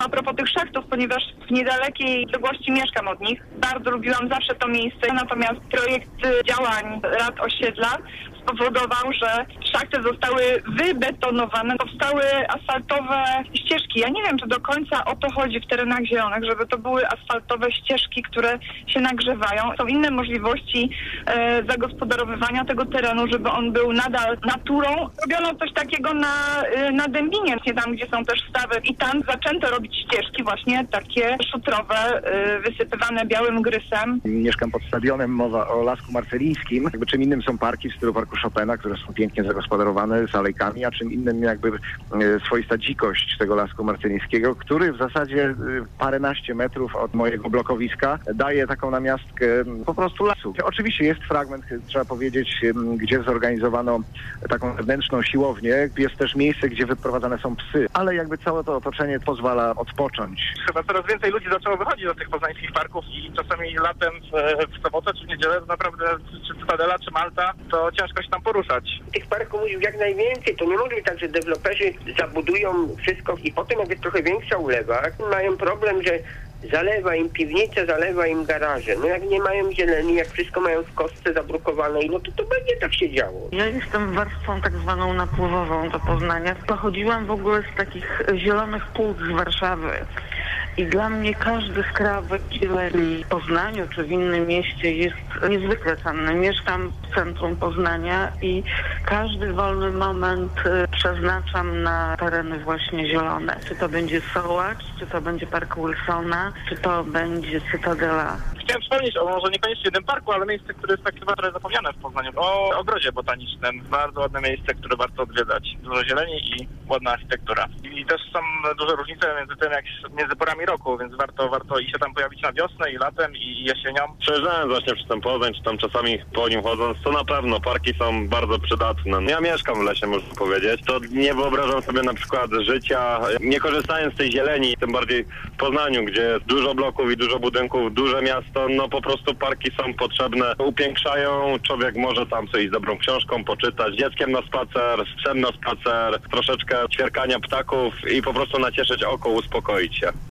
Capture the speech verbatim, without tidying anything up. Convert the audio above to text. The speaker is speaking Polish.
A propos tych szachtów, ponieważ w niedalekiej odległości mieszkam od nich, bardzo lubiłam zawsze to miejsce, natomiast projekt działań Rad Osiedla spowodował, że szachty zostały wybetonowane, powstały asfaltowe ścieżki. Ja nie wiem, czy do końca o to chodzi w terenach zielonych, żeby to były asfaltowe ścieżki, które się nagrzewają. Są inne możliwości e, zagospodarowywania tego terenu, żeby on był nadal naturą. Robiono coś takiego na, e, na Dębinie, tam gdzie są też stawy i tam zaczęto robić ścieżki właśnie takie szutrowe, e, wysypywane białym grysem. Mieszkam pod stadionem, mowa o Lasku Marcelińskim. Jakby czym innym są parki w stylu parku Chopina, które są pięknie zagospodarowane z alejkami, a czym innym jakby e, swoista dzikość tego Lasku Marcelińskiego, który w zasadzie e, paręnaście metrów od mojego blokowiska daje taką namiastkę po prostu lasu. Oczywiście jest fragment, trzeba powiedzieć, e, gdzie zorganizowano taką wewnętrzną siłownię. Jest też miejsce, gdzie wyprowadzane są psy, ale jakby całe to otoczenie pozwala odpocząć. Chyba coraz więcej ludzi zaczęło wychodzić do tych poznańskich parków i czasami latem w, w sobotę czy w niedzielę to naprawdę czy Cytadela, czy Malta, to ciężko się tam poruszać. Tych parków mówił jak najwięcej, to nie może być tak, że deweloperzy zabudują wszystko i potem jak jest trochę większa ulewa, mają problem, że zalewa im piwnice, zalewa im garaże. No jak nie mają zieleni, jak wszystko mają w kostce zabrukowane, no to to będzie tak się działo. Ja jestem warstwą tak zwaną napływową do Poznania. Pochodziłam w ogóle z takich zielonych pól z Warszawy. I dla mnie każdy skrawek zieleni w Poznaniu czy w innym mieście jest niezwykle cenny. Mieszkam w centrum Poznania i każdy wolny moment przeznaczam na tereny właśnie zielone. Czy to będzie Sołacz, czy to będzie Park Wilsona, czy to będzie Cytadela. Chciałem wspomnieć o może niekoniecznie jednym parku, ale miejsce, które jest tak chyba trochę zapomniane w Poznaniu. O ogrodzie botanicznym. Bardzo ładne miejsce, które warto odwiedzać. Dużo zieleni i ładna architektura. I też są duże różnice między tym, jak między porami roku, więc warto, warto i się tam pojawić na wiosnę, i latem, i jesienią. Przejeżdżając właśnie przez ten Poznań, czy tam czasami po nim chodząc, to na pewno parki są bardzo przydatne. Ja mieszkam w lesie, można powiedzieć. To nie wyobrażam sobie na przykład życia, nie korzystając z tej zieleni, tym bardziej w Poznaniu, gdzie jest dużo bloków i dużo budynków, duże miasto, no po prostu parki są potrzebne, upiększają, człowiek może tam sobie z dobrą książką poczytać, z dzieckiem na spacer, z psem na spacer, troszeczkę ćwierkania ptaków i po prostu nacieszyć oko, uspokoić się.